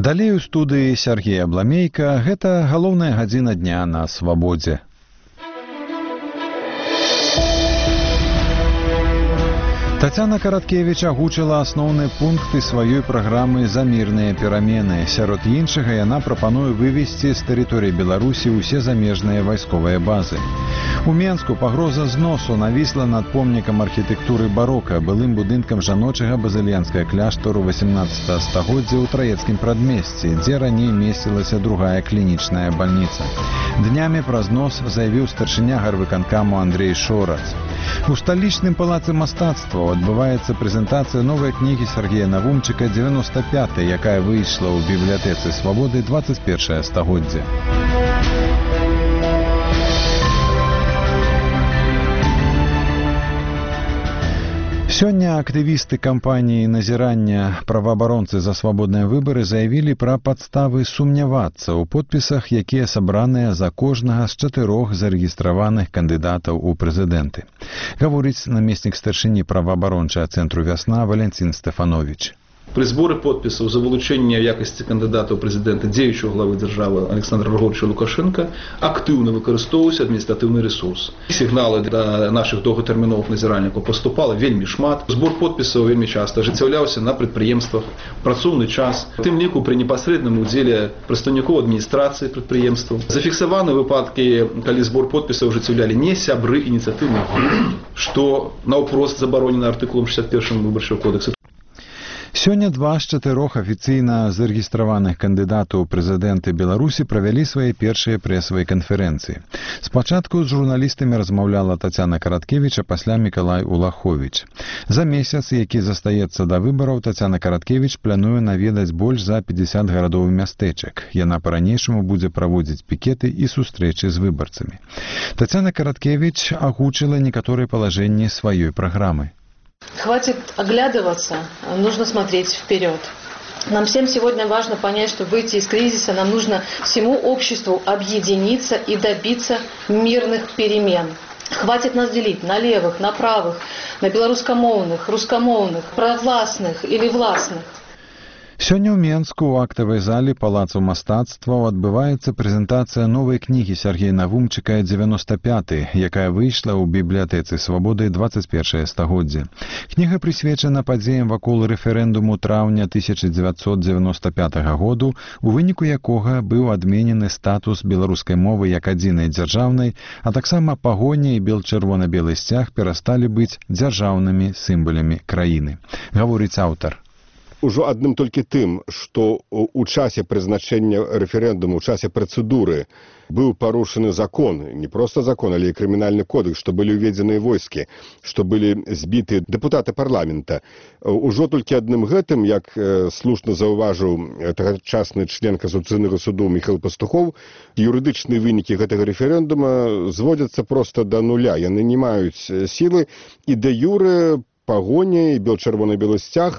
Далей у студыі Сергей Абламейка. Гэта галоўная гадзіна дня на свабодзе. Тацяна Караткевіч агучыла асноўныя пункты сваёй праграмы «За мірныя перамены». Сярод іншага яна прапануе вывесці з тэрыторыі Беларусі ўсе замежныя вайсковыя базы. У Менску пагроза зносу навісла над помнікам архітэктуры барока, былым будынкам жаночага базыльянскага кляштару 18 стагоддзя ў Траецкім прадмесці, дзе раней месцілася другая клінічная бальніца. Днямі пра знос заявіў старшыня гарвыканкаму Андрей Шорац. У сталічным палацы мастацтва адбываецца прэзентацыя новай кнігі Сергея Навумчыка «95», якая выйшла ў бібліятэцы Свабоды 21 стагоддзя. Сёння актывісты кампаніі назірання праваабаронцы за свабодныя выбары заявілі пра падставы сумнявацца ў подпісах, якія сабраныя за кожнага з 4 зарэгістраваных кандыдатаў у прэзідэнты. Гаворыць намеснік старшыні праваабарончага цэнтру «Вясна» Валентин Стефанович. При зборы подпісаў за вылучэнне якасці кандыдата ў прэзідэнта дзеючага главы дзяржавы Александра Григорьевича Лукашенка актыўна выкарыстоўваўся адміністратыўны ресурс. Сігналы для нашых доўгатэрміновых назіральнікаў паступала вельмі шмат. Збор подпісаў вельмі часта ажыццяўляўся на прадпрыемствах, працоўны час, у тым ліку пры непасрэдным удзеле прадстаўнікоў адміністрацыі прадпрыемстваў. Зафіксаваны выпадкі, калі збор подпісаў ажыццяўлялі не сябры ініцыятыўных груп, што наўпрост забаронена артыкулам 61 выбарчага кодекса. Сёння 2 з 4 афіцыйна зарэгістраваных кандыдатаў у прэзідэнты Беларусі правялі свае першыя прэсавыя канферэнцыі. Спачатку з журналістамі размаўляла Тацяна Караткевіч, а пасля Мікалай Улаховіч. За месяц, які застаецца да выбараў, Тацяна Караткевіч плануе наведаць больш за 50 гарадоў і мястэчак. Яна па-ранейшаму будзе праводзіць пікеты і сустрэчы з выбарцамі. Тацяна Караткевіч агучыла некаторыя палажэнні сваёй праграмы. Хватит оглядываться, нужно смотреть вперед. Нам всем сегодня важно понять, что выйти из кризиса нам нужно всему обществу объединиться и добиться мирных перемен. Хватит нас делить на левых, на правых, на белорусскомовных, русскомовных, провластных или властных. Сёння ў Менску ў актавай зале палацу мастацтваў адбываецца прэзентацыя новай кнігі Сергея Навумчыка «95», якая выйшла ў бібліятэцы Свабоды 21 стагоддзя. Кніга прысвечана падзеям вакол рэферэндуму траўня 1995 году, у выніку якога быў адменены статус беларускай мовы як адзінай дзяржаўнай, а таксама пагоня і бел-чырвона-белы сцяг перасталі быць дзяржаўнымі сімвалямі краіны. Гаворыць аўтар. Ужо адным толькі тым, што ў часе прызначэння рэферэндуму, у часе працэдуры быў парушаны закон, не проста закон, але і крымінальны кодекс, што былі ўведзеныя войскі, што былі збіты дэпутаты парламента. Ужо толькі адным гэтым, як слушна заўважыў тагачасны член Касацыйнага суду Міхаіл Пастухоў, юрыдычныя вынікі гэтага рэферэндума зводзяцца проста да нуля. Яны не маюць сілы, і дэ юрэ пагоня і бел-чырвона-белы сцяг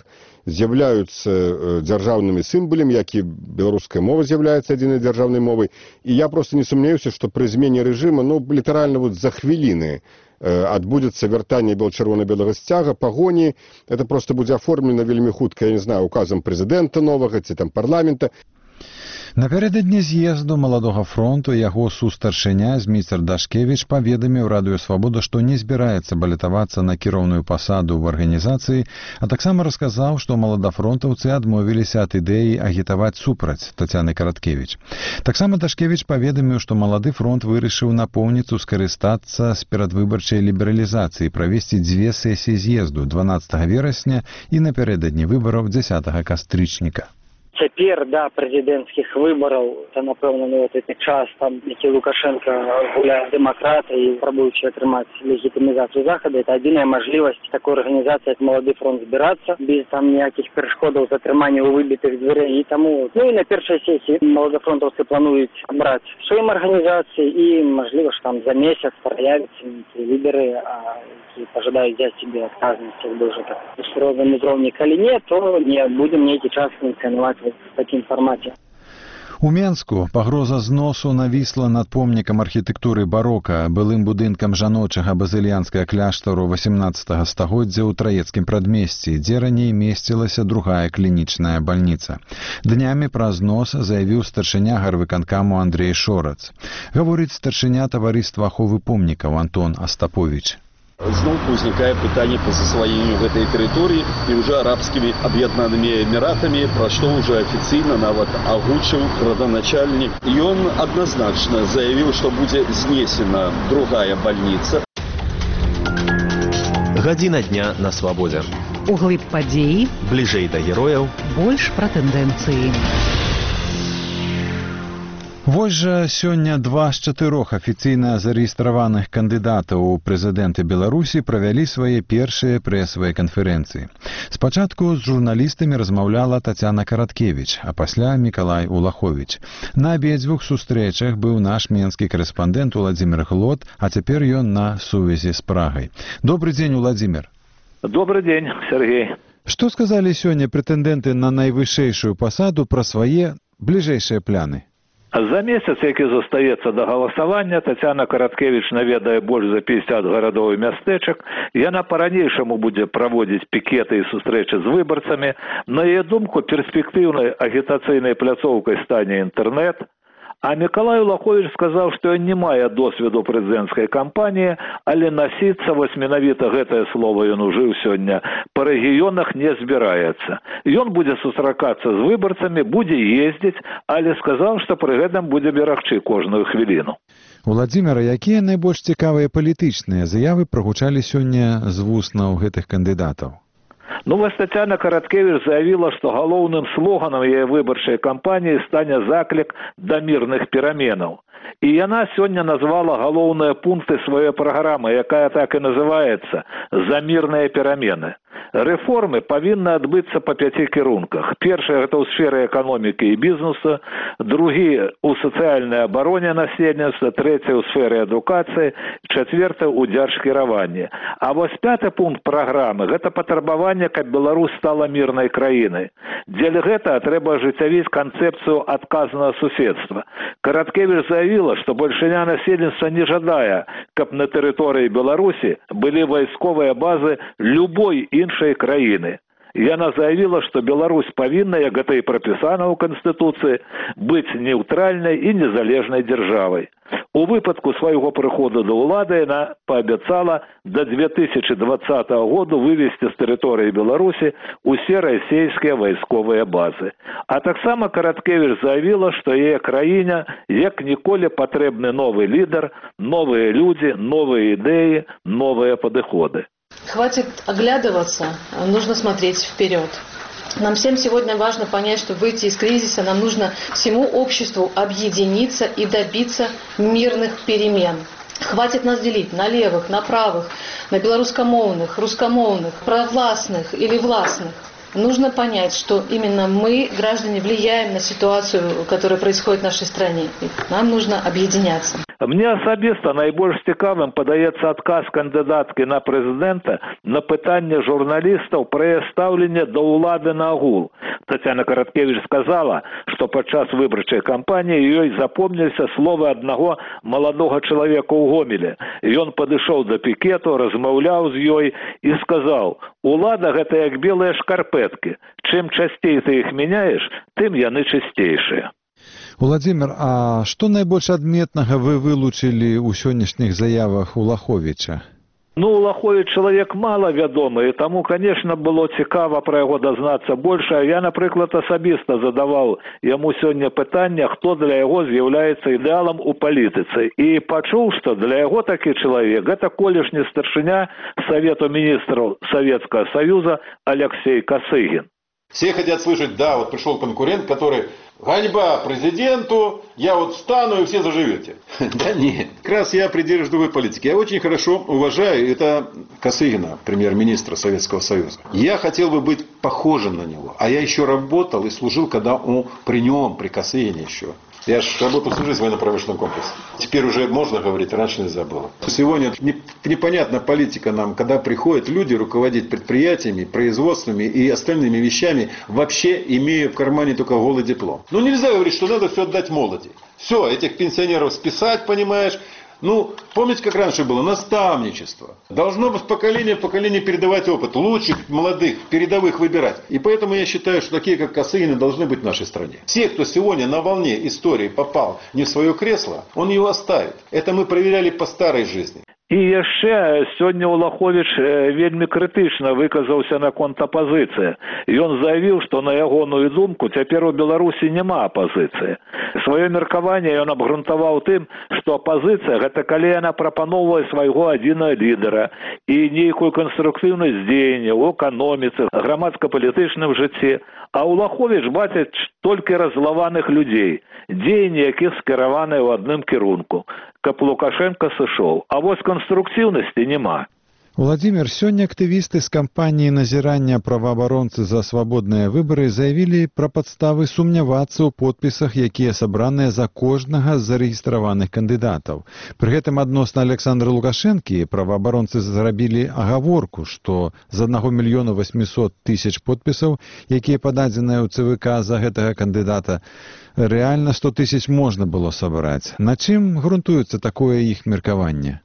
з'яўляюцца дзяржаўнымі сімвалямі, як і беларуская мова з'яўляецца адзінай дзяржаўнай мовай. І я проста не сумняюся, што пры змене рэжыма, літаральна за хвіліны адбудзецца вяртанне бел-чырвона-белага сцяга, пагоні. Это проста будзе аформлена вельмі хутка, я не знаю, указам прэзідэнта новага ці там парламента. Напярэдадні з'езду Маладога фронту яго сустаршыня Зміцер Дашкевіч паведаміў Радыё Свабода, што не збіраецца балятавацца на кіроўную пасаду ў арганізацыі, а таксама расказаў, што маладафронтаўцы адмовіліся ад ідэі агітаваць супраць Тацяны Караткевіч. Таксама Дашкевіч паведаміў, што Малады фронт вырашыў напоўніцу скарыстацца з перадвыбарчай лібералізацыі, правесці 2 сесіі з'езду 12 верасня і напярэдадні выбараў 10 кастрычніка. Цяпер да прэзідэнцкіх выбараў, то напэўна гэты час, там які Лукашенко гуляе дэмакрата і спрабуючы атрымаць легітымізацыю захада, это адзіная мажлівасць такой арганізацыі, як Малады фронт, збірацца без там ніякіх перашкодаў з атрымання ў выбітых дзвярэй. І таму, і на першай сесіі маладафронтаўцы плануюць абраць сваім арганізацыі і, мажліва, што там за месяц праявяцца лідеры, які пажадаюць взяць себе адказнасць, як бы ўжо так у сур'ёзным узроўні. Калі не, то не будзем нейкі час функцыянаваць в такім фармаце. У Менску пагроза зносу навісла над помнікам архітэктуры барока, былым будынкам жаночага базыльянскага кляштару 18 стагоддзя ў Траецкім прадмесці, дзе раней месцілася другая клінічная бальніца. Днямі пра знос заявіў старшыня гарвыканкаму Андрей Шорац. Гаворыць старшыня таварыства аховы помнікаў Антон Астапович. Зноў узнікае пытанне па засваенню гэтай тэрыторыі і ўжо арабскімі аб'яднанымі эміратамі, пра што ўжо афіцыйна нават агучыў граданачальнік. Ён адназначна заявіў, што будзе знесена другая бальніца. Гадзіна дня на свабодзе. Углыб падзеі, Бліжэй да герояў, больш пра тэндэнцыі. Вось жа сёння 2 з 4 афіцыйна зарэгістраваных кандыдатаў у прэзідэнты Беларусі правялі свае першыя прэсавыя канферэнцыі. Спачатку з журналістамі размаўляла Тацяна Караткевіч, а пасля Мікалай Улаховіч. На абедзвюх сустрэчах быў наш менскі корэспандэнт Уладзімір Глот, а цяпер ён на сувязі з Прагай. Добры дзень, Уладзімір. Добрый день, Сергей. Што сказалі сёння прэтэндэнты на найвышэйшую пасаду пра свае бліжэйшыя пляны? За месяц, які застаецца да галасавання, Тацяна Караткевіч наведае больш за 50 гарадоў і мястэчак. Яна па-ранейшаму будзе праводзіць пікеты і сустрэчы з выбарцамі. На яе думку, перспектыўнай агітацыйнай пляцоўкай стане інтэрнэт. А Мікалай Улаховіч сказаў, што ён не мае досведу прэзідэнцкай кампаніі, але насіцца, вось менавіта гэтае слово ён ужыў сёння, па рэгіёнах не збіраецца. Ён будзе сустракацца з выбарцамі, будзе ездзіць, але сказаў, што пры гэтым будзе берагчы кожную хвіліну. Уладзіміра, якія найбольш цікавыя палітычныя заявы прагучалі сёння з вуснаў гэтых кандыдатаў? Ну, вось Тацяна Караткевіч заявіла, што галоўным слоганам яе выбарчай кампаніі стане заклік да мірных пераменаў. І яна сёння назвала галоўныя пункты сваёй праграмы, якая так і называецца «За мірныя перамены». Рэформы павінны адбыцца па 5 кірунках. Першы – гэта ў сферы эканомікі і бізнесу, другі – у сацыяльнай абароне насельніцтва, трэці – у сферы адукацыі, чацвёрты – у дзяржкіраванні. А вось 5 пункт праграмы – гэта патрабаванне, каб Беларусь стала мірнай краінай. Дзеля гэтага трэба ажыццявіць канцэпцыю адказнага суседства. Караткевіч заявіла, што большыня насельніцтва не жадае, каб на тэрыторыі Беларусі былі вайсковыя базы любой іншай краіны. Яна заявіла, што Беларусь павінна, як гэта і прапісана ў Канстытуцыі, быць нейтральнай і незалежнай дзяржавай. У выпадку свайго прыходу да ўлады яна паабяцала да 2020 году вывесці з тэрыторыі Беларусі усе расійскія вайсковыя базы. А таксама Караткевіч заявіла, што яе краіне як ніколі патрэбны новы лідар, новыя людзі, новыя ідэі, новыя падыходы. Хватит оглядываться, нужно смотреть вперед. Нам всем сегодня важно понять, что выйти из кризиса нам нужно всему обществу объединиться и добиться мирных перемен. Хватит нас делить на левых, на правых, на белорусскомовных, русскомовных, провластных или властных. Нужно понять, что именно мы, граждане, влияем на ситуацию, которая происходит в нашей стране. И нам нужно объединяться. Мне асабіста найбольш цікавым падаецца адказ кандыдаткі на прэзідэнта на пытанне журналістаў пра яе стаўленне да ўлады нагул. Тацяна Караткевіч сказала, што падчас выбарчай кампаніі ёй запомніліся словы аднаго маладога чалавека ў Гомелі. Ён падышоў да пікету, размаўляў з ёй і сказаў: «Улада – гэта як белыя шкарпэткі. Чым часцей ты іх мяняеш, тым яны чысцейшыя». Уладзімір, а што найбольш адметнага вы вылучылі ў сённяшніх заявах Улаховіча? Ну, Улаховіч чалавек мала вядомы, і таму, конечно, было цікава пра яго дазнацца больш. Я, напрыклад, асабіста задаваў яму сёння пытанне, хто для яго з'яўляецца ідэалам у палітыцы. І пачуў, што для яго такі чалавек – гэта колішні старшыня Совету министров Советского Союза Алексей Косыгин. Все хотят слышать: да, вот пришел конкурент, который: ганьба президенту, я вот встану и все заживете. Да нет, как раз я придерживаюсь другой политики. Я очень хорошо уважаю это Косыгина, премьер-министра Советского Союза. Я хотел бы быть похожим на него. А я еще работал и служил, когда он при нем, при Косыгине еще. Я же работал всю жизнь в военно-промышленном комплексе. Теперь уже можно говорить, раньше нельзя было. Сегодня непонятна политика нам, когда приходят люди руководить предприятиями, производствами и остальными вещами, вообще имея в кармане только голый диплом. Ну нельзя говорить, что надо все отдать молоди. Все, этих пенсионеров списать, понимаешь. Ну, помните, как раньше было? Наставничество. Должно быть поколение в поколение передавать опыт. Лучших, молодых, передовых выбирать. И поэтому я считаю, что такие, как Косыгины, должны быть в нашей стране. Те, кто сегодня на волне истории попал не в свое кресло, он его оставит. Это мы проверяли по старой жизни. І яшчэ сёння Улаховіч вельмі крытычна выказаўся наконт апазіцыі. Ён заявіў, што на ягоную думку цяпер у Беларусі няма апазіцыі. Сваё меркаванне ён абгрунтаваў тым, што апазіцыя гэта калі яна прапаноўвае свайго адзінага лідара і нейкую канструктыўнасць дзеяння ў эканоміцы, грамадска-палітычным жыцці. А Улаховіч бачыць толькі раззлаваных людзей, дзеянні якіх скіраваныя ў адным кірунку, каб Лукашенко сышоў. А вось канструктыўнасці няма. Владимир, сёння актывісты з кампаніі назірання праваабаронцы за свабодныя выбары заявілі пра падставы сумнявацца ў подпісах, якія сабраныя за кожнага з зарэгістраваных кандыдатаў. Пры гэтым адносна Александра Лукашэнкі праваабаронцы зрабілі агаворку, што з 1 800 000 подпісаў, якія пададзеныя ў ЦВК за гэтага кандыдата, рэальна 100 000 можна было сабраць. На чым грунтуецца такое іх меркаванне?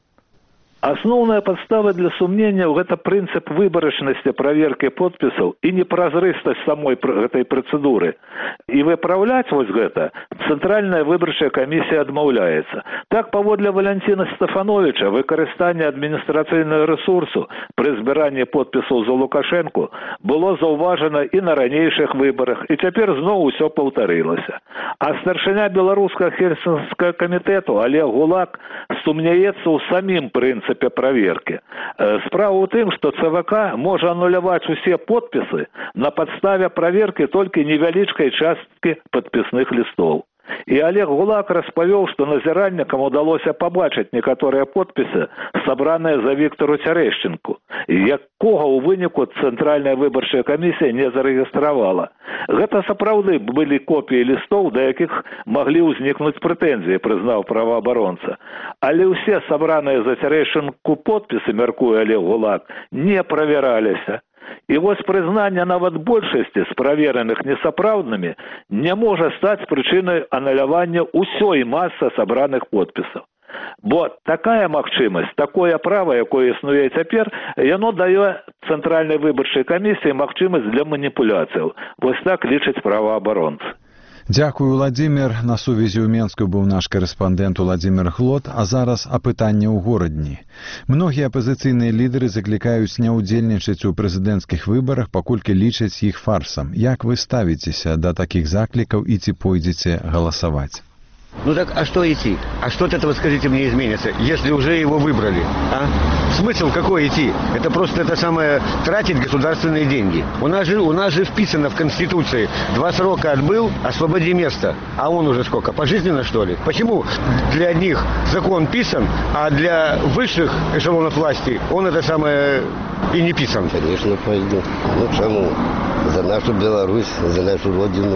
Асноўная падстава для сумненняў – гэта прынцып выбарачнасці праверкі подпісаў і непразрыстасць самой гэтай працэдуры. І выпраўляць вось гэта Цэнтральная выбарчая камісія адмаўляецца. Так, паводле Валянціна Стефановича, выкарыстанне адміністрацыйнага рэсурсу пры збіранні подпісаў за Лукашэнку было заўважана і на ранейшых выбарах, і цяпер зноў усё паўтарылася. А старшыня беларускага Хельсінскага камітэту Олег Гулак сумняецца ў самім прынцыпе проверки. Справа ў тым, што ЦВК можа ануляваць усе подпісы на падставе проверки толькі невялічкай часткі падпісных лістоў. І Олег Гулак распавёў, што назіральнікам удалося пабачыць некаторыя подпісы, сабраныя за Віктору Цярэшчынку, якога ў выніку Цэнтральная выбарчая камісія не зарэгістравала. Гэта сапраўды былі копіі лістоў, да якіх маглі ўзнікнуць прэтэнзіі, прызнаў праваабаронца. Але ўсе сабраныя за Цярэшчынку подпісы, мяркуе Олег Гулак, не правяраліся. І вось прызнанне нават большасці з правераных несапраўднымі не можа стаць прычынай анулявання ўсёй масы сабраных подпісаў. Бо такая магчымасць, такое права, якое існуе цяпер, яно дае Цэнтральнай выбарчай камісіі магчымасць для маніпуляцыяў. Вось так лічаць праваабаронцы. Дзякую, Владимир. На сувязі ў Менску быў наш корэспандэнт Владимир Хлот, а зараз апытанне ў горадні. Многія апазіцыйныя лідары заклікаюць не ўдзельнічаць у прэзідэнцкіх выбарах, паколькі лічаць іх фарсам. Як вы ставіцеся да такіх заклікаў і ці пойдзеце галасаваць? Ну так, а что идти? А что от этого, скажите мне, изменится, если уже его выбрали? А? Смысл какой идти? Это просто это самое тратить государственные деньги. У нас же вписано в Конституции: 2 срока отбыл, освободи место. А он уже сколько? Пожизненно, что ли? Почему для одних закон писан, а для высших эшелонов власти он это самое и не писан? Конечно, пойду. Ну, чему? За нашу Беларусь, за нашу родину.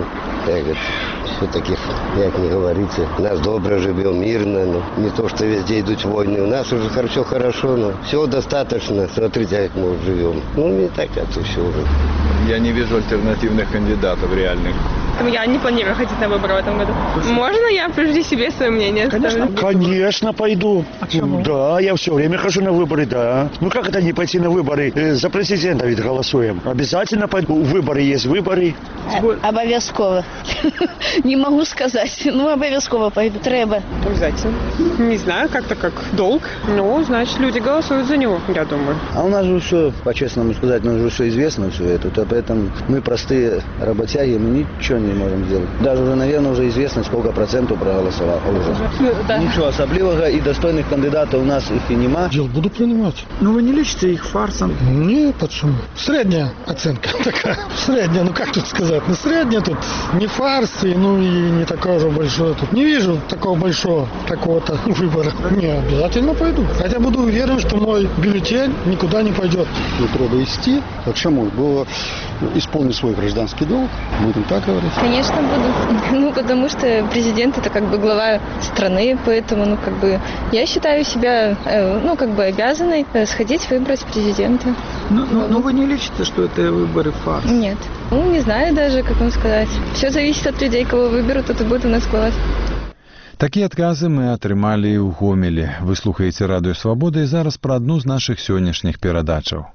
Все-таки, как не говорится, нас добро живем, мирно, но не то, что везде идут войны. У нас уже все хорошо, но всего достаточно. Смотрите, как мы живем. Ну, не так, это все уже. Я не вижу альтернативных кандидатов реальных. Я не планирую ходить на выборы в этом году. Можно я прежде себе свое мнение оставлю? Конечно, пойду. Почему? Да, я все время хожу на выборы, да. Ну как это не пойти на выборы? За президента ведь голосуем. Обязательно пойду. Выборы есть выборы. Обов'язково. Не могу сказать. Ну, обов'язково пойду. Треба. Обязательно. Не знаю, как-то как долг. Ну, значит, люди голосуют за него, я думаю. А у нас же все, по-честному сказать, у нас же все известно, все это. Поэтому мы простые работяги, мы ничего не можем сделать. Даже уже, наверное, уже известно, сколько процентов проголосовало уже. Да. Ничего особливого и достойных кандидатов у нас их и нема. Дел буду принимать. Ну, вы не лечите их фарсом? Нет, почему? Средняя оценка такая. Средняя, ну как тут сказать? Ну, средняя тут не фарс, ну и не такое же большое. Тут не вижу такого большого, такого-то выбора. Не, обязательно пойду. Хотя буду уверен, что мой бюллетень никуда не пойдет. Не треба идти. Почему? Было исполнить свой гражданский долг, будем так говорить. Конечно, буду. Потому что президент это как бы глава страны, поэтому, я считаю себя, обязанной сходить выбрать президента. Но вы не лечите, что это выборы фарс? Нет. Не знаю даже, как вам сказать. Все зависит от людей, кого выберут, тот и будет у нас власть. Такія адказы мы атрымалі ў Гомелі. Вы слухаеце радыё Свабода і зараз пра адну з нашых сённяшніх перадачаў.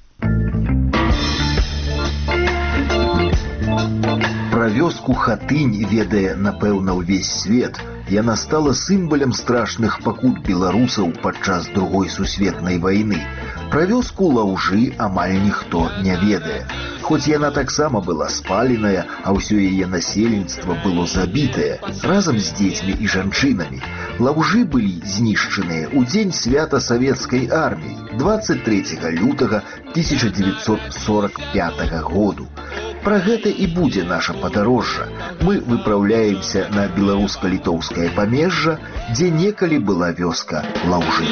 Пра вёску Хатынь ведае, напэўна, ўвесь свет. Яна стала сімвалам страшных пакут беларусаў падчас Другой сусветнай вайны. Пра вёску Лаўжы амаль ніхто не ведае. Хоць яна таксама была спаленая, а ўсё яе насельніцтва было забітае, разам з дзецьмі і жанчынамі. Лаўжы былі знішчаныя ў дзень свята савецкай арміі 23 лютага 1945 году. Пра гэта і будзе наша падарожжа. Мы выпраўляемся на беларуска-літоўскае памежжа, дзе некалі была вёска Лаўжы.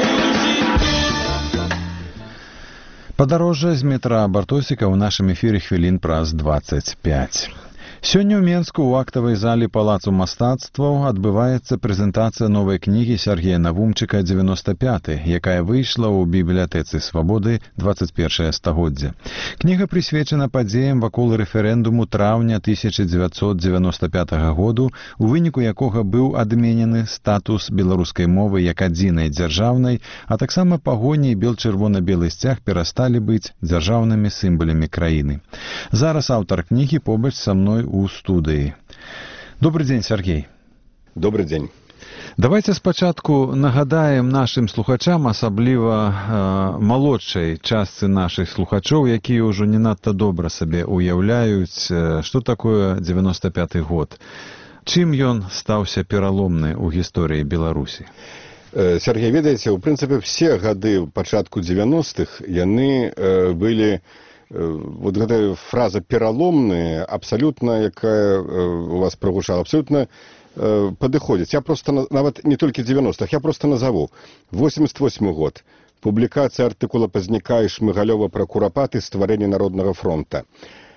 Падарожжа з метра Бартосіка ў нашым эфіры хвілін праз 25. Сёння ў Менску ў актавай зале Палацу мастацтваў адбываецца прэзентацыя новай кнігі Сергея Навумчыка «95», якая выйшла ў бібліятэцы Свабоды 21 стагоддзя. Кніга прысвечана падзеям вакол рэферэндуму траўня 1995 году, у выніку якога быў адменены статус беларускай мовы як адзінай дзяржаўнай, а таксама пагоні і бел-чырвона-белы сцяг перасталі быць дзяржаўнымі сімвалямі краіны. Зараз аўтар кнігі побач са мной у студыі. Добрый дзень, Сергей. Добрый дзень. Давайте спачатку нагадаем нашим слухачам, асабліва малодшай частцы нашых слухачоў, якія ўжо не надта добра сабе уяўляюць, што такое 95-й год. Чым ён стаўся пераломны ў гісторыі Беларусі? Сергей, ведаеце, у прынцыпе, все гады ў пачатку 90-х яны былі вот гэтая фраза «пераломная», абсолютно, якая у вас прогучала, абсолютно падыходзіць. Я просто, нават не толькі 90-х, я просто назову. 88 год. Публікацыя артыкула Пазняка і Шмыгалёва пра Курапаты, стварэнне Народнага фронта.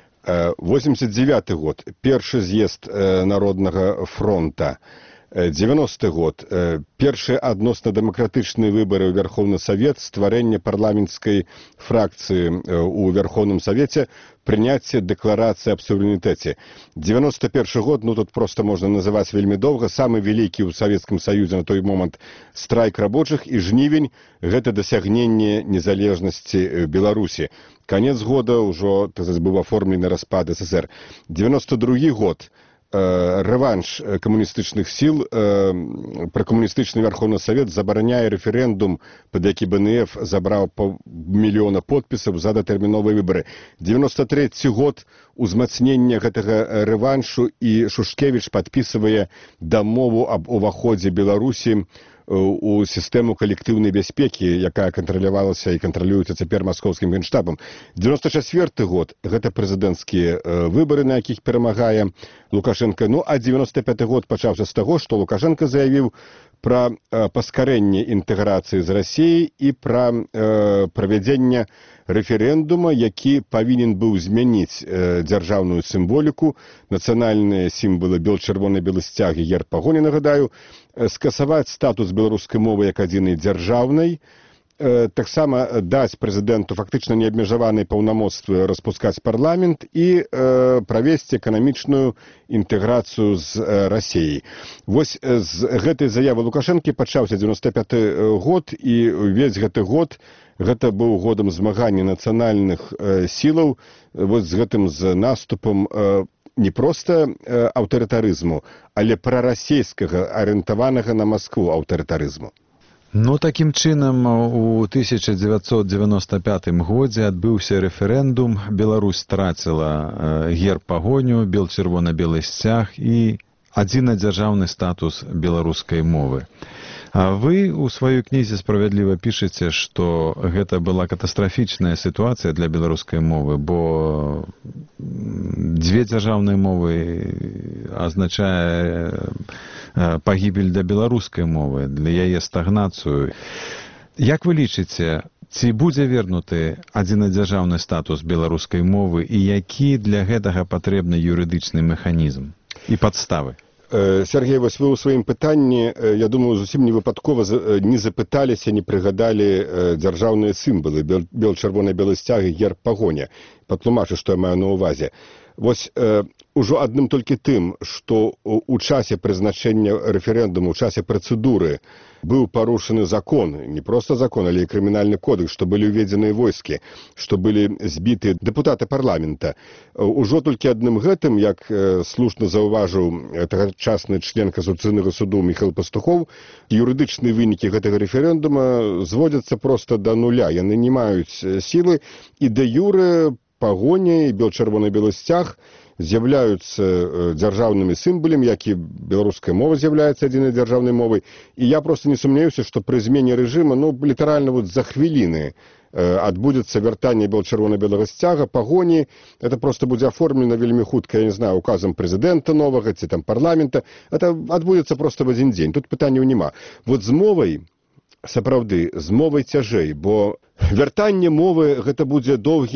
89 год. Першы з'езд Народнага фронта. 90-й год. Першыя адносна-дэмакратычныя выбары ў Верховны Савет, стварэнне парламенцкай фракцыі ў Верховным Савеце, прыняцце дэкларацыі аб суверэнітэце. 91 год, тут просто можна называць вельмі доўга, самы вялікі ў Савецкім Саюзе на той момант страйк рабочых, і жнівень – гэта дасягненне незалежнасці Беларусі. Канец года ўжо быў аформлены распад СССР. 92 год. Рэванш камуністычных сіл, пракамуністычны Верховны Савет забараняе рэферэндум, пад які БНФ забраў мільёна подпісаў за датэрміновыя выбары. 93 год, узмацнення гэтага рэваншу, і Шушкевіч падпісывае дамову аб уваходзе Беларусі у сістэму калектыўнай бяспекі, якая кантралявалася і кантралюецца цяпер маскоўскім генштабам. 94 год – гэта прэзідэнцкія выбары, на якіх перамагае Лукашенко. А 95 год пачаўся з таго, што Лукашенко заявіў пра паскарэнне інтэграцыі з Расіяй і пра правядзенне рэферэндума, які павінен быў змяніць дзяржаўную сімволіку, нацыянальныя сімвалы бел-чырвона-белы сцяг і герб пагоні, нагадаю, скасаваць статус беларускай мовы як адзінай дзяржаўнай, таксама даць прэзідэнту фактычна неабмежаваныя паўнамоцтвы распускаць парламент і правесці эканамічную інтэграцыю з Расіяй. Вось з гэтай заявы Лукашэнкі пачаўся 95 год, і ўвесь гэты год гэта быў годам змагання нацыянальных сілаў з гэтым з наступам не проста аўтарытарызму, але прарасійскага, арыентаванага на Маскву аўтарытарызму. Такім чынам, у 1995 годзе адбыўся рэферэндум, Беларусь страціла герб пагоню, бел-чырвона-белы сцяг і адзінадзяржаўны статус беларускай мовы. Вы у сваёй кнізе справядліва пішаце, што гэта была катастрафічная сітуацыя для беларускай мовы, бо дзве дзяржаўныя мовы азначае пагібель для беларускай мовы, для яе стагнацыю. Як вы лічыце, ці будзе вернуты адзінадзяржаўны статус беларускай мовы і які для гэтага патрэбны юрыдычны механізм і падставы? Сергей, вось вы ў сваім пытанні, я думаю, зусім не выпадкова не запыталіся, не прыгадалі дзяржаўныя сімвалы, бел-чырвона-белы сцяг і герб пагоня. Патлумачу, што я маю на ўвазе. Вось ужо адным толькі тым, што ў часе прызначэння рэферэндуму, ў часе працэдуры быў парушаны закон, не проста закон, але і крымінальны кодекс, што былі ўведзеныя войскі, што былі збіты дэпутаты парламента. Ужо толькі адным гэтым, як слушна заўважыў тагачасны член Касацыйнага суду Міхаіл Пастухоў, юрыдычныя вынікі гэтага рэферэндума зводзяцца проста да нуля. Яны не маюць сілы і дэ юрэ пагоня і бел-чырвона-белы сцяг з'яўляюцца дзяржаўнымі сімвалямі, як і беларуская мова з'яўляецца адзінай дзяржаўнай мовай. І я проста не сумнеюся, што пры змене рэжыма, літаральна за хвіліны адбудзецца вяртанне бел-чырвона-белага сцяга, пагоні. Это проста будзе аформлена вельмі хутка, я не знаю, указам прэзідэнта новага ці там парламента. Это адбудзецца проста в адзін дзень. Тут пытанняў няма. Вот з мовай, сапраўды, з мовай цяжэй, бо вяртанне мовы гэта будзе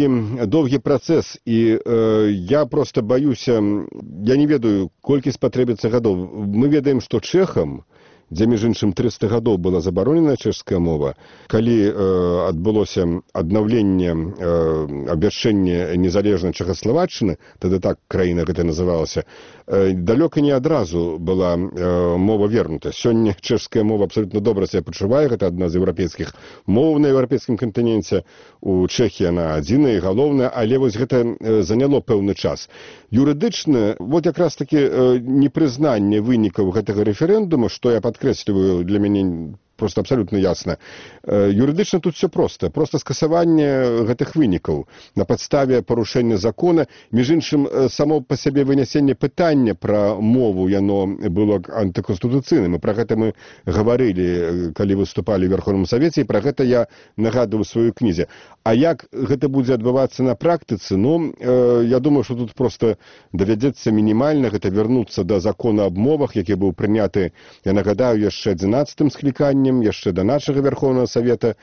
доўгі працэс, і я проста баюся, я не ведаю, колькі спатрэбіцца гадоў. Мы ведаем, што чэхам, дзе, між іншым, 300 гадоў была забаронена чэшская мова, калі адбылося аднаўленне, абвяшчэнне незалежнай Чэхаславаччыны, тады так краіна гэта называлася, далёка не адразу была мова вернута. Сёння чэшская мова абсолютна добра сябе пачувае, гэта адна з еўрапейскіх моў на еўрапейскім кантыненце. У Чэхіі яна адзіная і галоўная, але вось гэта заняло пэўны час. Юрыдычна, вот якраз такі непрызнанне вынікаў гэтага рэферэндума, што я падкрэсліваю, для мяне просто абсолютно ясно. Юрыдычна тут все просто скасаванне гэтых вынікаў на падставе парушэння закона. Між іншым, само па сябе вынясенне пытання пра мову, яно было антыканстытуцыйным, і пра гэта мы гаварылі, калі выступалі ў Верховным Савеце, і пра гэта я нагадываю ў сваёй кнізе. А як гэта будзе адбывацца на практыцы, я думаю, што тут просто давядзецца мінімальна гэта вярнуцца да закона аб мовах, які быў прыняты, я нагадаю, яшчэ 11-м скліканнем, яшчэ да нашага Верховнага Савета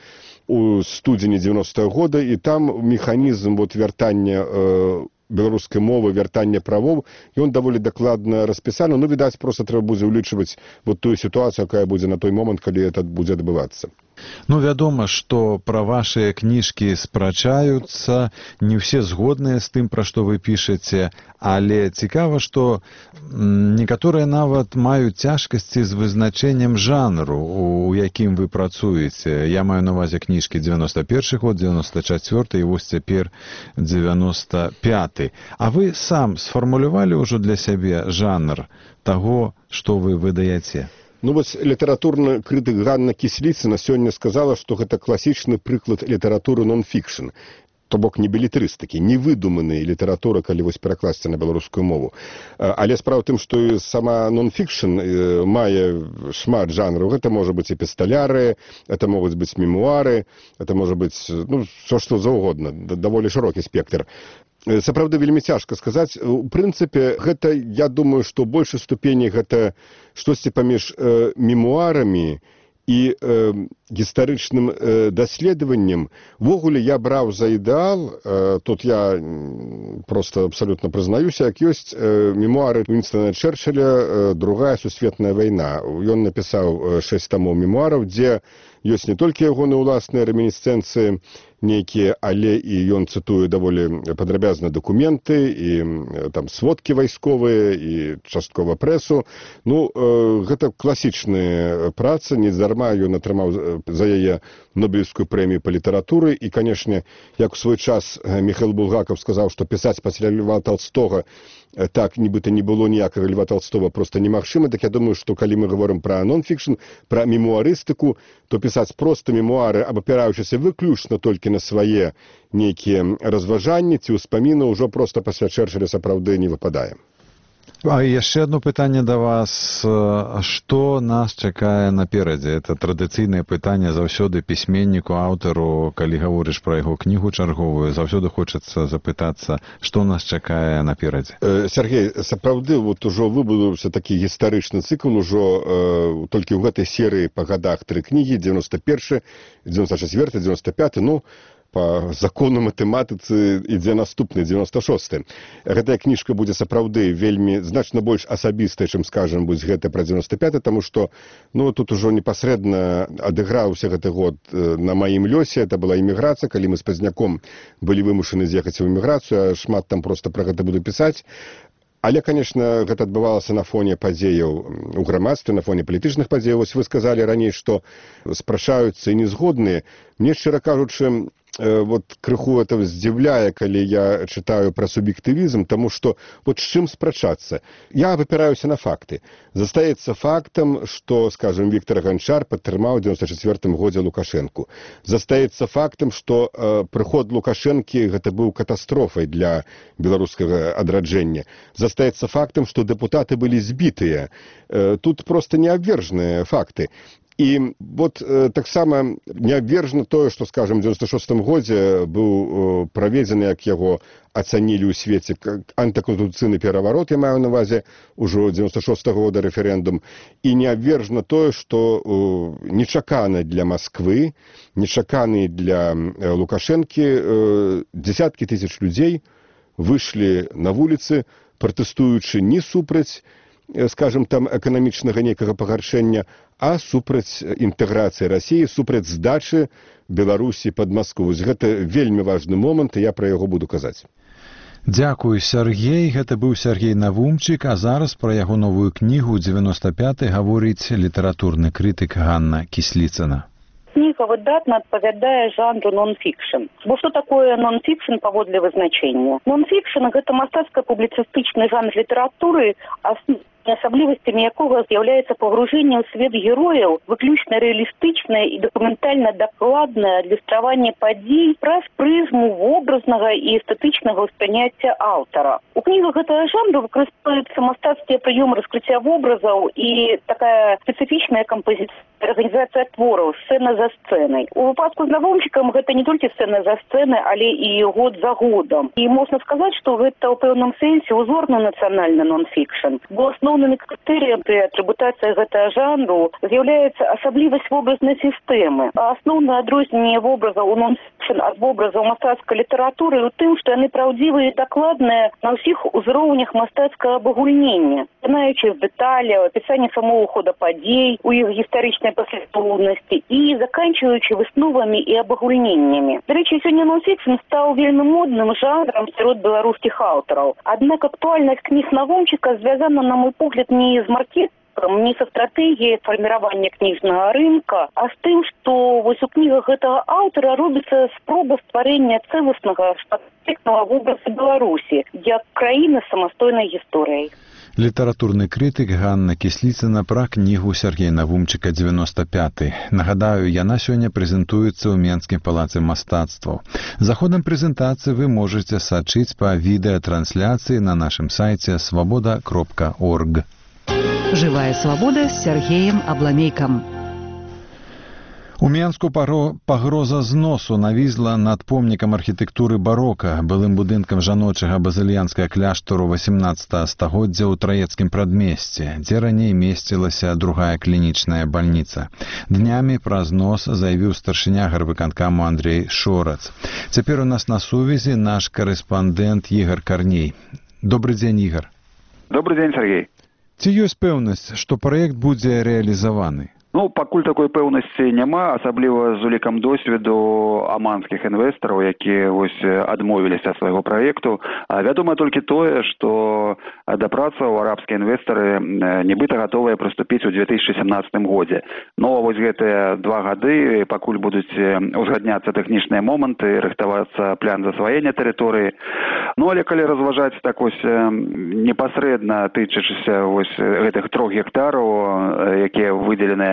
у студзені 90-го года, і там механізм вяртання беларускай мовы, вяртання правоў, ён даволі дакладна распісаны. Відаць, проста трэба будзе ўлічваць тую сітуацыю, якая будзе на той момант, калі это будзе адбывацца. Вядома, што пра вашыя кніжкі спрачаюцца, не ўсе згодныя з тым, пра што вы пішаце, але цікава, што некаторыя нават маюць цяжкасці з вызначэннем жанру, у якім вы працуеце. Я маю на ўвазе кніжкі 91 год, 94 і вось цяпер 95. А вы сам сфармулявалі ўжо для сябе жанр таго, што вы выдаяце? Літаратурны крытык Ганна Кісліцына сёння сказала, што гэта класічны прыклад літаратуры нон-фікшн, то бок не белетрыстыкі, не выдуманыя літаратура, калі перакласці на беларускую мову. Але справа ў тым, што і сама нон-фікшн мае шмат жанраў. Гэта можа быць эпісталяры, это могуць быць мемуары, это можа быць все што заўгодна, даволі шырокі спектр. Сапраўды вельмі цяжка сказаць. У прынцыпе, гэта, я думаю, што ў большай ступені гэта штосьці паміж мемуарамі і гістарычным даследаваннем. Ввогуле я браў за ідэал, тут я просто абсолютно прызнаюся, як ёсць мемуары Уінстона Чэрчылля «Другая сусветная вайна». Ён напісаў 6 тамоў мемуараў, дзе ёсць не толькі ягоныя ўласныя ремінісцэнцыі нейкія, але і ён цытуе даволі падрабязна дакументы і там сводкі вайсковыя і часткова прэсу. Гэта класічная праца, нездарма ён атрымаў за яе Нобелевскую прэмію па літаратуры. І, канешне, як у свой час Міхаіл Булгаков сказаў, што пісаць пасля Льва Толстога так, нібыта не было ніякага Льва Толстого проста немагчыма. Так я думаю, што калі мы гаворым пра нон-фікшн, пра мемуарыстыку, то пісаць проста мемуары, абапіраючыся выключна толькі на свае нейкія разважанні ці ўспаміны, ўжо проста пасля Чэрчыля сапраўды не выпадае. А яшчэ одно пытанне да вас. Што нас чакае наперадзе? Это традыцыйнае пытанне заўсёды пісьменніку, аўтару, калі гаворыш пра яго кнігу чарговую, заўсёды хочацца запытацца, што нас чакае наперадзе. Сергей, сапраўды вот ужо выбудаваўся такі гістарычны цыкл, ужо толькі ў гэтай серыі па гадах 3 кнігі, 91, 94, 95, ну, по закону матэматыцы ідзе наступны 96. Гэтая кніжка будзе сапраўды вельмі значна больш асабістая, чым, скажам, будзе гэта пра 95, таму што ну тут ужо непасрэдна адыграўся гэты год на маім лёсе. Это была эміграцыя, калі мы з Пазняком былі вымушаны з'ехаць у эміграцыю, а шмат там проста пра гэта буду пісаць. Але, конечно, гэта адбывалася на фоне падзеяў у грамадстве, на фоне палітычных падзеяў. Вось вы сказалі раней, што спрачаюцца і незгодныя. Мне, шчыра кажучы, вот крыху это здзіўляе, калі я чытаю пра суб'ектывізм, таму што вот з чым спрачацца? Я выпіраюся на факты. Застаецца фактам, што, скажем, Віктор Ганчар падтрымаў у 94 годзе Лукашэнку. Застаецца фактам, што прыход Лукашэнкі гэта быў катастрофай для беларускага адраджэння. Застаецца фактам, што дэпутаты былі збітыя. Тут проста неабвержныя факты. І вот таксама неабвержна тое, што, скажем, у 96 годзе быў праведзены, як яго ацанілі ў свеце, антыконстытуцыйны пераварот, я маю на ўвазе ўжо 96 года рэферэндум. І неабвержна тое, што нечакана для Масквы, нечаканы для Лукашэнкі дзесяткі тысяч людзей выйшлі на вуліцы, пратэстуючы не супраць, скажем, там эканамічнага нейкага пагаршэння, а супраць інтэграцыі Расіі, супраць здачы Беларусі пад Маскву. Гэта вельмі важны момант, і я пра яго буду казаць. Дзякуй, Сергей. Гэта быў Сергей Навумчык, а зараз пра яго новую кнігу 95 гаворыць літаратурны крытык Ганна Кісліцына. Кніга выдатна адпавядае жанру нон-фікшн. Бо што такое нон-фікшн паводле вызначэння? Нон-фікшн – гэта мастацка-публіцыстычны жанр літаратуры, асаблівасцямі якога з'яўляецца пагружэнне ў свет герояў, выключна рэалістычнае і дакументальна дакладнае адлюстраванне падзей праз прызму вобразнага і эстэтычнага ўспрыняцця аўтара. У кнігах гэтага жанру выкарыстоўваюцца мастацкія прыёмы раскрыцця вобразаў і такая спецыфічная кампазіцыя, арганізацыя твораў, сцэна за сцэнай. У выпадку з Навумчыкам гэта не толькі сцэна за сцэнай, але і год за годам. І можна сказаць, што гэта ў пэўным сэнсе узорны нацыянальны нон-фікшн, бо асноўнымі крытэрыямі пры атрыбутацыі гэтага жанру з'яўляецца асаблівасць вобразнай сістэмы. А асноўнае адрозненне вобразаў у нон-фікшн ад вобразаў мастацкай літаратуры ў тым, што яны праўдзівыя і дакладныя на ўсіх узроўнях мастацкага абагульнення, пачынаючы з дэталяў, апісання самого хода падзей, у іх гістарычнай паслядоўнасці і заканчваючы высновамі і абагульненнямі. Да рэчы, сёння нон-фікшн стаў вельмі модным жанрам сярод беларускіх аўтараў. Аднак актуальнасць кніг Навумчыка звязана, на мой погляд, не з маркетингом, не са стратэгіяй фарміравання кніжнага рынка, а з тым, што вось у кнігах гэтага аўтара робіцца спроба стварэння цэласнага шпацыфічнага вобраза Беларусі як краіны з самастойнай гісторыяй. Літаратурны крытык Ганна Кісліцына пра кнігу Сергея Навумчыка 95. Нагадаю, яна сёння прэзентуецца ў Менскім палацы мастацтваў. За ходам прэзентацыі вы можаце сачыць па відэатрансляцыі на нашым сайце свабода.орг. Живая свобода с Сергеем Абламейком. У Менску пагроза зносу навізла над помнікам архітэктуры барока, былым будынкам жаночага базыльянскага кляштару 18 стагоддзя ў Траецкім прадмесці, дзе раней месцілася другая клінічная бальніца. Днямі пра знос заявіў старшыня гарвыканкаму Андрей Шорац. Цяпер у нас на сувязі наш карэспандэнт Ігар Карней. Добры дзень, Ігар. Добрый день, Сергей. Ці ёсць пэўнасць, што праект будзе рэалізаваны? Ну, пакуль такой пэўнасці няма, асабліва з улікам досведу аманскіх інвестараў, якія вось адмовіліся ад свайго праекту. Вядома толькі тое, што да працаў арабскія інвестары нібыта гатовыя прыступіць у 2017 годзе. Но вось гэтыя 2 гады, пакуль будуць узгадняцца тэхнічныя моманты, рыхтавацца план засваення тэрыторыі. Ну, але калі разважаць так вось непасрэдна тычачыся вось гэтых 3 гектараў, якія выдзеленыя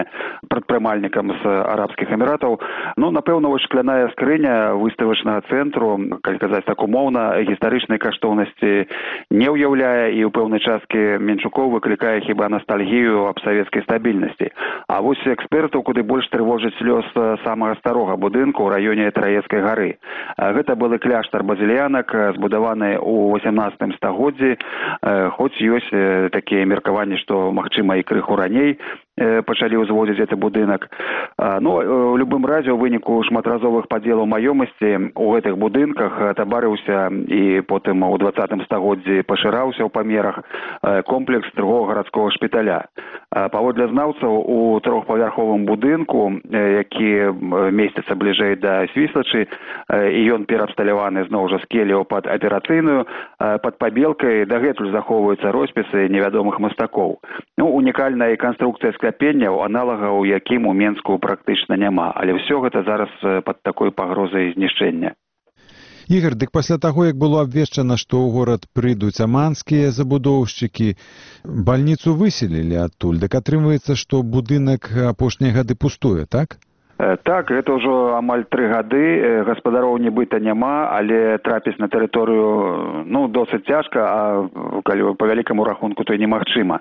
прадпрымальнікам з арабскіх эміратаў. Ну, напэўна, вось шкляная скрыня выставачнага цэнтру, калі казаць так умоўна, гістарычнай каштоўнасці не ўяўляе і ў пэўнай часткі Менчукоў выклікае хіба ностальгію аб савецкай стабільнасці. А вось экспертаў куды больш трывожыць лёс самага старога будынку ў раёне Траецкай гары. Гэта былы кляштар базіліянак, збудаваны ў 18 стагоддзі, хоць ёсць такія меркаванні, што, магчыма, і крыху раней пачалі ўзводзіць гэты будынак. Ну, у любым разе, у выніку шматразовых падзелаў маёмасці у гэтых будынках табарыўся і потым у 20 стагоддзі пашыраўся ў памерах комплекс другога гарадскога шпіталя. Паводле знаўцаў, у трохпавярховым будынку, які месціцца бліжэй да Свіслачы, і ён пераабсталяваны зноў жа з келлю пад аперацыйную, пад пабелкай дагэтуль захоўваюцца роспісы невядомых мастакоў. Ну, унікальная канструкцыя скляпенняў, аналагаў якім у Менску практычна няма, але ўсё гэта зараз пад такой пагрозай знішчэння. Ігор, дык пасля таго, як было абвешчана, што ў горад прыйдуць аманскія забудоўшчыкі, бальніцу выселілі адтуль, дык атрымваецца, што будынак апошнія гады пустуе, так? Так, гэта ўжо амаль 3 гады, гаспадароў нібыта няма, але трапіць на тэрыторыю, ну, досыць цяжка, а калі па вялікаму рахунку, то і немагчыма.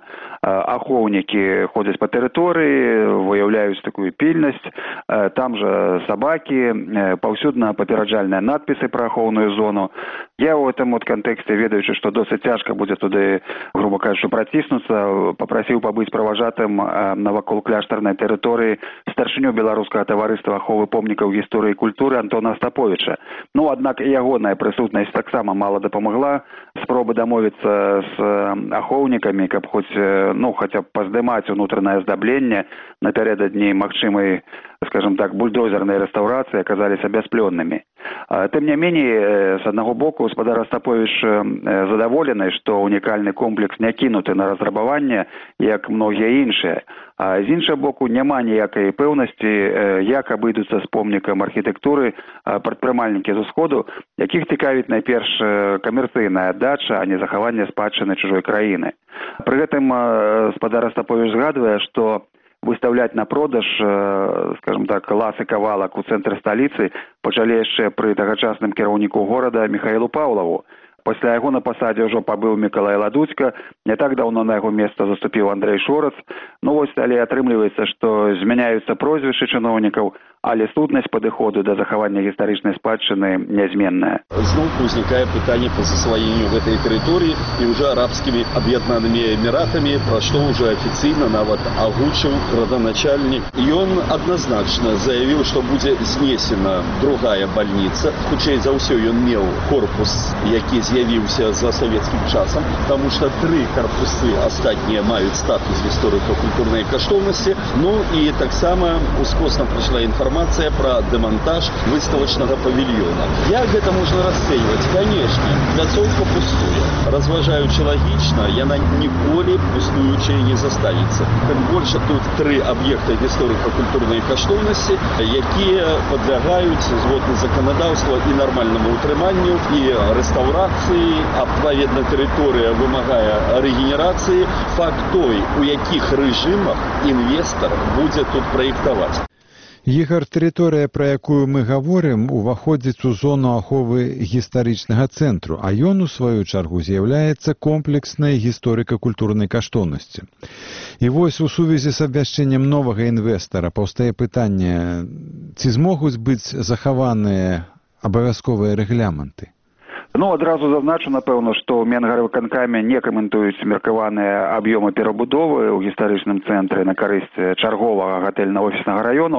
Ахоўнікі ходзяць па тэрыторыі, выяўляюць такую пільнасць, там жа сабакі, паўсюдна папераджальныя надпісы пра ахоўную зону. Я ў гэтым кантэксце, ведаючы, што досыць цяжка будзе туды, груба кажучы, праціснуцца, папрасіў пабыць праважатым навакол кляштарнай тэрыторыі старшыню беларускага таварыства аховы помнікаў гісторыі і культуры Антона Остаповіча. Ну, аднак і ягоная прысутнасць таксама мала дапамагла. Спробы дамовіцца з ахоўнікамі, каб хоць, ну, хаця б паздымаць унутранае аздабленне напярэдадні магчымай, скажем так, бульдозернай рэстаўрацыі аказаліся бясплённымі. Тым не меней, з аднаго боку, гаспадар Остаповіч задаволены, што унікальны комплекс не кінуты на разрабаванне, як многія іншыя. А з іншага боку, няма ніякай пэўнасці, як абыдуцца з помнікам архітэктуры прадпрымальнікі з усходу, якіх цікавіць найперш камерцыйная аддача, а не захаванне спадчыны чужой краіны. Пры гэтым гаспадар Остаповіч згадвае, што выстаўляць на продаж, скажем так, лас і кавалак у цэнтры сталіцы пачалі яшчэ пры тагачасным кіраўніку горада Міхаілу Паўлаву. Пасля яго на пасадзе ўжо пабыў Мікалай Ладуцька, не так даўно на яго месца заступіў Андрэй Шорац. Ну вось, але атрымліваецца, што змяняюцца прозвішчы чыноўнікаў, але сутнасць падыходу да захавання гістарычнай спадчыны нязменная. Зноўку ўзнікае пытанне па засваенню гэтай тэрыторыі і ўжо арабскімі аб'яднанымі эміратамі, пра што ўжо афіцыйна нават агучыў градоначальнік. Ён адназначна заявіў, што будзе знесена другая бальніца. Хутчэй за ўсё ён меў корпус, які з'явіўся за савецкім часам, таму што 3 карпусы астатнія маюць статус гісторыка-культурнай каштоўнасці. Ну і таксама ускосна прыйшла інфармацыя пра дэмантаж выставачнага павільёна. Як гэта можна расцэньваць? Канешне, пляцоўка пустуе. Разважаючы лагічна, яна ніколі пустуючая не застанецца. Тым больш тут 3 аб'екты гісторыка-культурнай каштоўнасці, якія падлягаюць згодна заканадаўства і нармальнаму ўтрыманню, і рэстаўрацыі, адпаведна тэрыторыя вымагае рэгенерацыі. Факт той, у якіх рэжымах інвестар будзе тут праектаваць. Ігор, тэрыторыя, пра якую мы гаворым, уваходзіць у зону аховы гістарычнага цэнтру, а ён, у сваю чаргу, з'яўляецца комплекснай гісторыка-культурнай каштоўнасцю. І вось у сувязі з абвяшчэннем новага інвестара паўстае пытанне, ці змогуць быць захаваныя абавязковыя рэгламенты? Ну, адразу зазначу, напэўна, што ў Менгарвыканкаме не каментуюць меркаваныя аб'ёмы перабудовы ў гістарычным цэнтры на карысць чарговага гатэльна-офіснага раёну.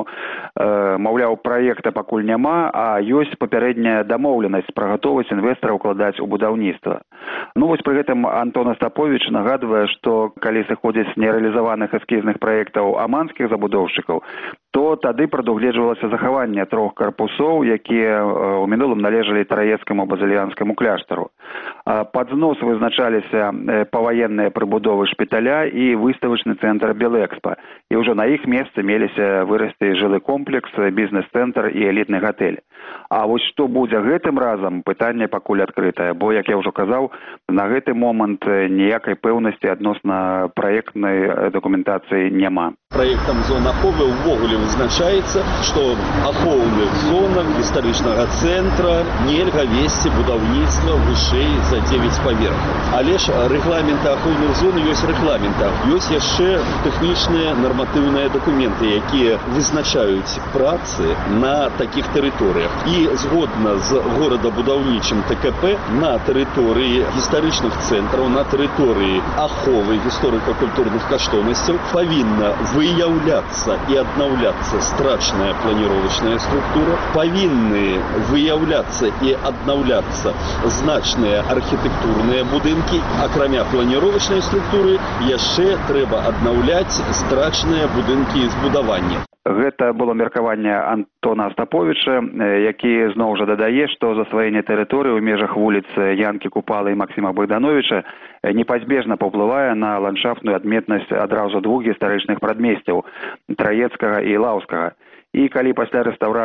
Маўляў, праекта пакуль няма, а ёсць папярэдняя дамоўленасць пра гатовасць інвестара ўкладаць у будаўніцтва. Ну, вось пры гэтым Антон Остаповіч нагадвае, што калі сыходзіць з нерэалізаваных эскізных праектаў аманскіх забудоўшчыкаў, то тады прадугледжвалася захаванне 3 карпусоў, якія ў мінулым належалі траецкаму базыльянскаму кляштару. Пад знос вызначаліся паваенныя прыбудовы шпіталя і выставачны цэнтр Белэкспа. І ўжо на іх месцы меліся вырасці жылы комплекс, бізнес-цэнтр і элітны гатэль. А вось што будзе гэтым разам, пытанне пакуль адкрытае, бо, як я ўжо казаў, на гэты момант ніякай пэўнасці адносна праектнай дакументацыі няма. Проектом зон аховы ўвогуле вызначаецца, што в ахоўных зонах гістарычнага цэнтра нельга весці будаўніцтва вышэй за 9 паверхаў. Але ж рэгламенты ахоўных зон ёсць рэгламента. Ёсць яшчэ тэхнічныя нарматыўныя дакументы, якія вызначаюць працы на такіх тэрыторыях. І згодна з горадабудаўнічым ТКП на тэрыторыі гістарычных цэнтраў, на тэрыторыі аховы гісторыка-культурных каштоўнасцяў павінна выяўляцца і аднаўляцца страчная планіровачная структура, павінны выяўляцца і аднаўляцца значныя архітэктурныя будынкі, акрамя планіровачнай структуры яшчэ трэба аднаўляць страчныя будынкі і збудаванні. Гэта было меркаванне Антона Астаповіча, які зноў жа дадае, што засваенне тэрыторыі ў межах вуліц Янкі Купала і Максіма Бойдановіча непазбежна паўплывае на ландшафтную адметнасць адразу 2 гістарычных прадмесцяў Траецкага і Лаўскага. І калі пасля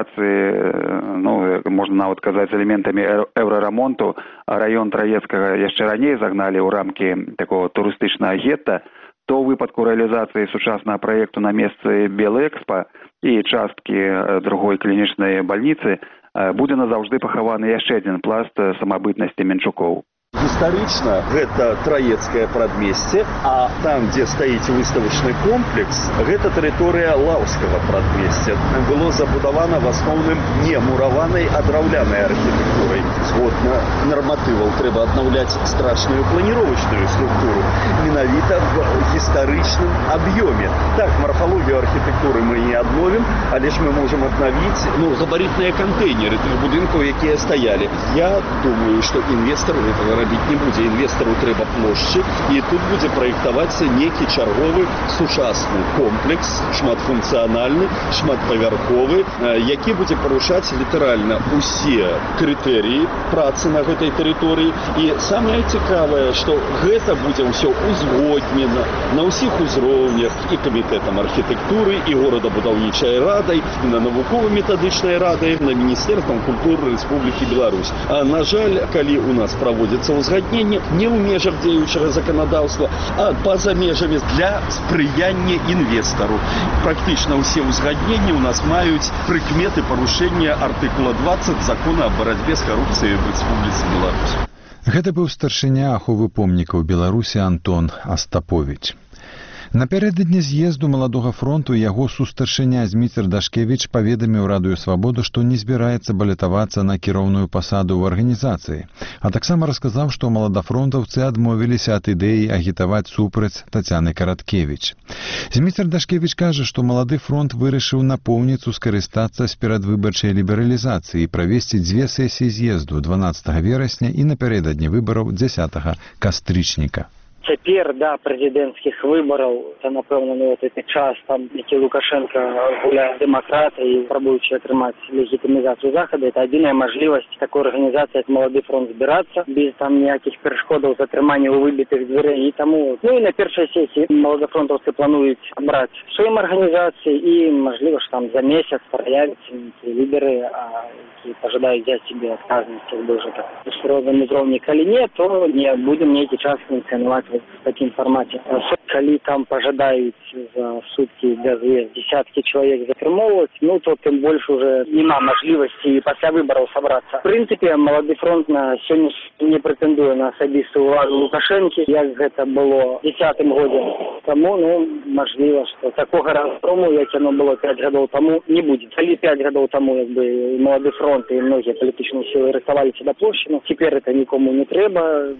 рэстаўрацыі, можна нават казаць, элементамі еўрарамонту, раён Траецкага яшчэ раней загналі ў рамкі такого турыстычнага гетта, то ў выпадку рэалізацыі сучаснага праекту на месцы Белэкспа і часткі другой клінічнай бальніцы будзе назаўжды пахаваны яшчэ адзін пласт самабытнасці Менчукоў. Гістарычна гэта Траецкае прадмесце, а там, дзе стаіць выставачны комплекс, гэта тэрыторыя Лаўскага прадмесця. Было забудавана в асноўным не мураванай, а драўлянай архітэктурай. Згодна нарматываў трэба аднаўляць страчную планіровачную структуру менавіта в гістарычным аб'ёме. Так, марфалогію архітэктуры мы не адновім, але ж мы можам аднавіць габарытныя кантэйнеры тых будынкаў, якія стаялі. Я думаю, што інвестар гэтага рабіць не будзе. Інвестару трэба плошчы, і тут будзе праектавацца некі чарговы сучасны комплекс, шматфункцыянальны, шматпавярховы, які будзе парушаць літаральна усе крытэрыі працы на гэтай тэрыторыі. І самае цікавае, што гэта будзе ўсё узгоднена на ўсіх узроўнях і камітэтам архітэктуры, і горадабудаўнічай радай, і на навукова-метадычнай радай, на Міністэрствам культуры Рэспублікі Беларусь. А на жаль, калі у нас праводзіцца ўзгадненне не ў межах дзеючага заканадаўства, а па-за межамі для спрыяння інвестару. Практычна ўсе ўзгадненні у нас маюць прыкметы парушэння артыкула 20 закона аб барацьбе з карупцыяй в Рэспубліцы Беларусь. Гэта быў старшыня аховы помнікаў Беларусі Антон Астаповіч. Напярэдадні з'езду Маладога фронту яго сустаршыня Зміцер Дашкевіч паведаміў Радыё Свабода, што не збіраецца балятавацца на кіроўную пасаду ў арганізацыі, а таксама расказаў, што маладафронтаўцы адмовіліся ад ідэі агітаваць супраць Тацяны Караткевіч. Зміцер Дашкевіч кажа, што Малады фронт вырашыў напоўніцу скарыстацца з перадвыбарчай лібералізацыі і правесці 2 сесіі з'езду 12 верасня і напярэдадні выбараў 10 кастрычніка. Цяпер да прэзідэнцкіх выбараў, це, напэўна, гэты час, там, які Лукашенко гуляе дэмакрата і спрабуючы атрымаць легітымізацыю Захада, это адзіная мажлівасць такой арганізацыі, як Малады фронт, збірацца без там ніякіх перашкодаў затрымання ў выбітых дзвярэй. І таму, і на першай сесіі маладафронтаўцы плануюць абраць сваім арганізацыі і, мажліва, што там за месяц праявяцца нейкія лідеры, які пажадаюць взяць себе адказнасць, як бы ўжо так у сур'ёзным узроўні. Калі не, то не будем нейкі час функцыянаваць в такім фармаце. Калі там пажадаюць за суткі без десяткі чалавек затрымоўваць, то тым больш уже няма мажлівасці пасля выбараў сабрацца. В прынцыпе, Малады фронт на сёння не прэтэндуе на асабістую ўладу Лукашэнкі, як гэта было ў 10-м годзе. Таму, мажліва, што такога разгрому, як яно было 5 гадоў таму, не будзе. Калі 5 гадоў таму, як бы, Малады фронт і многія палітычныя сілы рыхтаваліся да плошчыны, цяпер это нікому не трэба.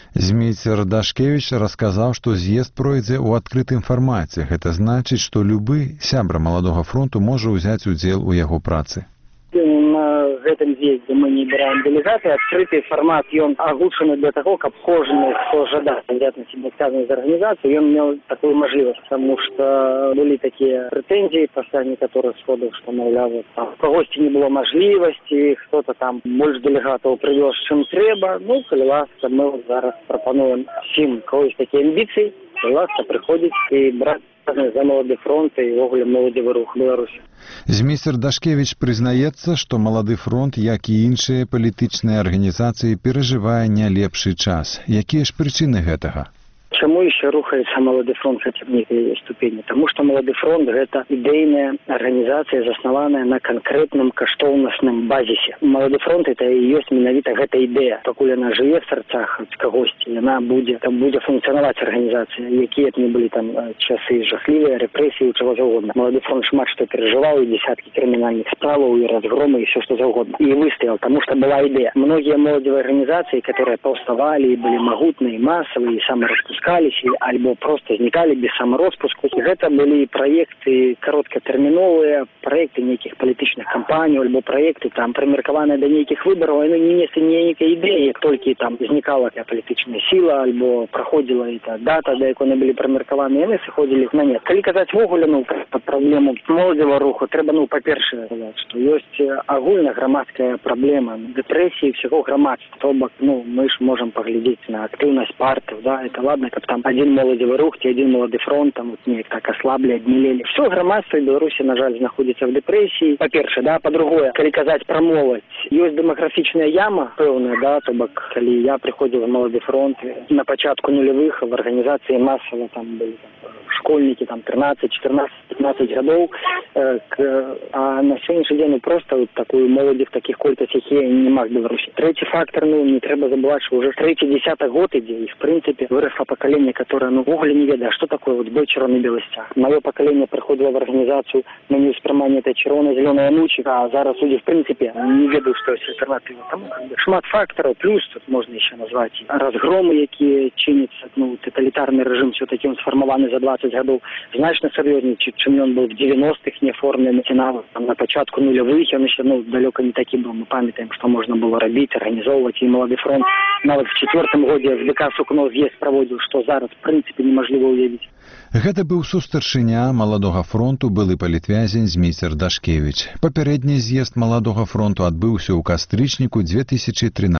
Зміцер Дашкевіч расказаў, што з'езд пройдзе ў адкрытым фармаце. Гэта значыць, што любы сябра Маладога фронту можа ўзяць удзел у яго працы. На гэтым з'ездзе мы не абіраем дэлегаты. Адкрыты фармат, ён агучаны для таго, каб кожны, хто жадае взять на себя адказнасць за арганізацыю, ён меў такую мажлівасць, потому что былі такія прэтэнзіі пасля некаторых сходаў, што, маўляў, у кагосьці не было мажлівасці, хто-то там больш дэлегатаў прывёз, чым трэба. Ну, калі ласка, мы зараз прапануем всім, кого ёсць такія амбіцыі, калі ласка, прыходзіць і браць за Малады фронт і ўвогуле моладзевы рух Беларусі. Змейстер Дашкевіч прызнаецца, што Малады фронт, як і іншыя палітычныя арганізацыі, перажывае не лепшы час. Якія ж прычыны гэтага? Чаму яшчэ рухаецца Малады фронт хаця б нейкай ступені? Таму што Малады фронт – гэта ідэйная арганізацыя, заснаваная на канкрэтным каштоўнасным базісе. Малады фронт – это і ёсць менавіта гэта ідэя. Пакуль яна жыве в сэрцах кагосьці, яна будзе функцыянаваць арганізацыя, якія б не былі там часы жахлівыя, рэпрэсіі, чаго заўгодна. Малады фронт шмат што перажываў, і дзесяткі крымінальных справаў, і разгромы, і все што заўгодна. І выстаяў, таму што была ідэя. Многія моладзевыя арганізацыі, которые паўставалі, былі магутныя, масавыя, і самараспускаліся, альбо просто знікалі без самароспуску. Гэта былі праекты кароткатэрміновыя, праекты нейкіх палітычных кампаній, альбо праекты там прымеркаваныя да нейкіх выбараў, яны не неслі нейкай ідэі, як толькі там знікала палітычная сіла, альбо праходзіла эта дата, да якой яны былі прымеркаваны, яны сыходзілі на нет. Калі казаць вогуле, пад праблему моладзевага руху, трэба, па-першае, сказаць, што ёсць агульная грамадская праблема дэпрэсіі ўсяго грамадства. То бок, мы ж можам паглядзець на актыўнасць партыў, да, это ладно, каб там один моладзевы рух ці один Малады фронт там неяк так аслаблі, адмілелі. Все грамадства Беларусі, на жаль, знаходзіцца в дэпрэсіі. Па-першае, да, па-другое, калі казаць пра моладзь, ёсць дэмаграфічная яма пэўная, да, то бок, калі я прыходзіў в Малады фронт на пачатку нулявых в арганізацыі масава там былі школьнікі там 13, 14, 15 гадоў, а на сённяшні дзень просто такую моладзь в таких колькасцях няма в Беларусі. Трэці фактор, не трэба забываць, што уже трэці десятак год ідзе, і в прынцыпе выросло поколение, которое вогуле не ведае, что такое бой чырвоны белы сцяг. Маё поколение прыходзіла в арганізацыю на неўспрыманне этой чырвона-зелёнай анучы, а зараз люди в принципе не ведаюць, што ёсць альтэрнатыва. Таму шмат фактараў, плюс тут можна яшчэ назваць разгромы, якія чыняцца, тоталітарны рэжым все-таки он сфармаваны за 20 гадоў значна сур'ёзней, чым ён быў в 90-х не оформлены, ці нават на пачатку нулявых ён яшчэ далёка не такі быў. Мы памятаем, што можна было рабіць, арганізоўваць, і Малады фронт нават в 4-м годзе ФДК Сукно з'езд праводзіў, што зараз в прынцыпе немажліва ўявіць. Гэта быў сустарчыня Маладога фронту, былы палітвязень змейстер Дашкевіч. Папярэдні з'езд Маладога фронту адбыўся ў кастрычніку 2013